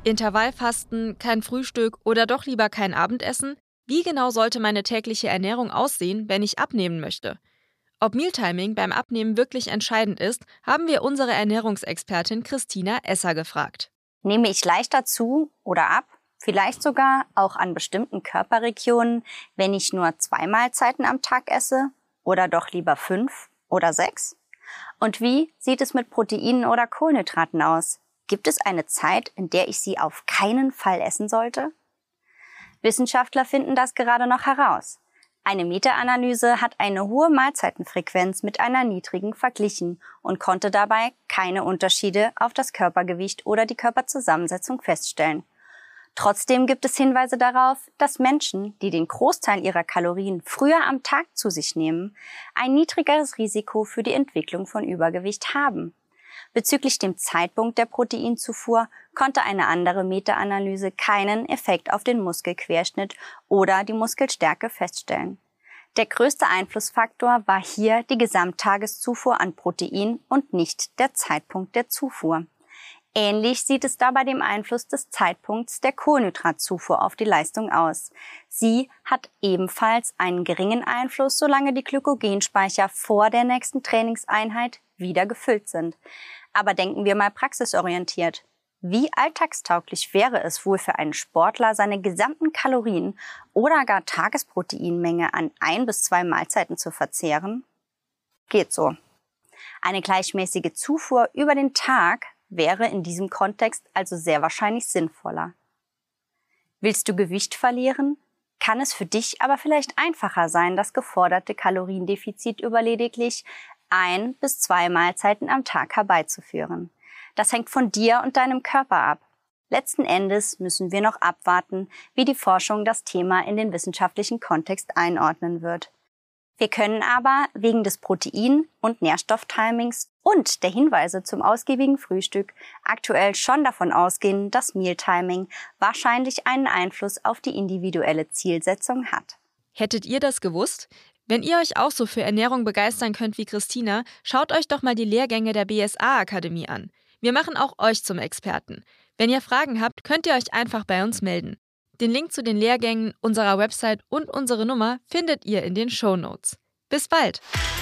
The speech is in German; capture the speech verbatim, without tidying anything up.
Intervallfasten, kein Frühstück oder doch lieber kein Abendessen? Wie genau sollte meine tägliche Ernährung aussehen, wenn ich abnehmen möchte? Ob Mealtiming beim Abnehmen wirklich entscheidend ist, haben wir unsere Ernährungsexpertin Christina Esser gefragt. Nehme ich leichter zu oder ab? Vielleicht sogar auch an bestimmten Körperregionen, wenn ich nur zwei Mahlzeiten am Tag esse oder doch lieber fünf oder sechs? Und wie sieht es mit Proteinen oder Kohlenhydraten aus? Gibt es eine Zeit, in der ich sie auf keinen Fall essen sollte? Wissenschaftler finden das gerade noch heraus. Eine Meta-Analyse hat eine hohe Mahlzeitenfrequenz mit einer niedrigen verglichen und konnte dabei keine Unterschiede auf das Körpergewicht oder die Körperzusammensetzung feststellen. Trotzdem gibt es Hinweise darauf, dass Menschen, die den Großteil ihrer Kalorien früher am Tag zu sich nehmen, ein niedrigeres Risiko für die Entwicklung von Übergewicht haben. Bezüglich dem Zeitpunkt der Proteinzufuhr konnte eine andere Meta-Analyse keinen Effekt auf den Muskelquerschnitt oder die Muskelstärke feststellen. Der größte Einflussfaktor war hier die Gesamttageszufuhr an Protein und nicht der Zeitpunkt der Zufuhr. Ähnlich sieht es da bei dem Einfluss des Zeitpunkts der Kohlenhydratzufuhr auf die Leistung aus. Sie hat ebenfalls einen geringen Einfluss, solange die Glykogenspeicher vor der nächsten Trainingseinheit wieder gefüllt sind. Aber denken wir mal praxisorientiert. Wie alltagstauglich wäre es wohl für einen Sportler, seine gesamten Kalorien oder gar Tagesproteinmenge an ein bis zwei Mahlzeiten zu verzehren? Geht so. Eine gleichmäßige Zufuhr über den Tag wäre in diesem Kontext also sehr wahrscheinlich sinnvoller. Willst du Gewicht verlieren? Kann es für dich aber vielleicht einfacher sein, das geforderte Kaloriendefizit über lediglich ein bis zwei Mahlzeiten am Tag herbeizuführen. Das hängt von dir und deinem Körper ab. Letzten Endes müssen wir noch abwarten, wie die Forschung das Thema in den wissenschaftlichen Kontext einordnen wird. Wir können aber wegen des Protein- und Nährstofftimings und der Hinweise zum ausgiebigen Frühstück aktuell schon davon ausgehen, dass Mealtiming wahrscheinlich einen Einfluss auf die individuelle Zielsetzung hat. Hättet ihr das gewusst? Wenn ihr euch auch so für Ernährung begeistern könnt wie Christina, schaut euch doch mal die Lehrgänge der B S A-Akademie an. Wir machen auch euch zum Experten. Wenn ihr Fragen habt, könnt ihr euch einfach bei uns melden. Den Link zu den Lehrgängen, unserer Website und unsere Nummer findet ihr in den Shownotes. Bis bald!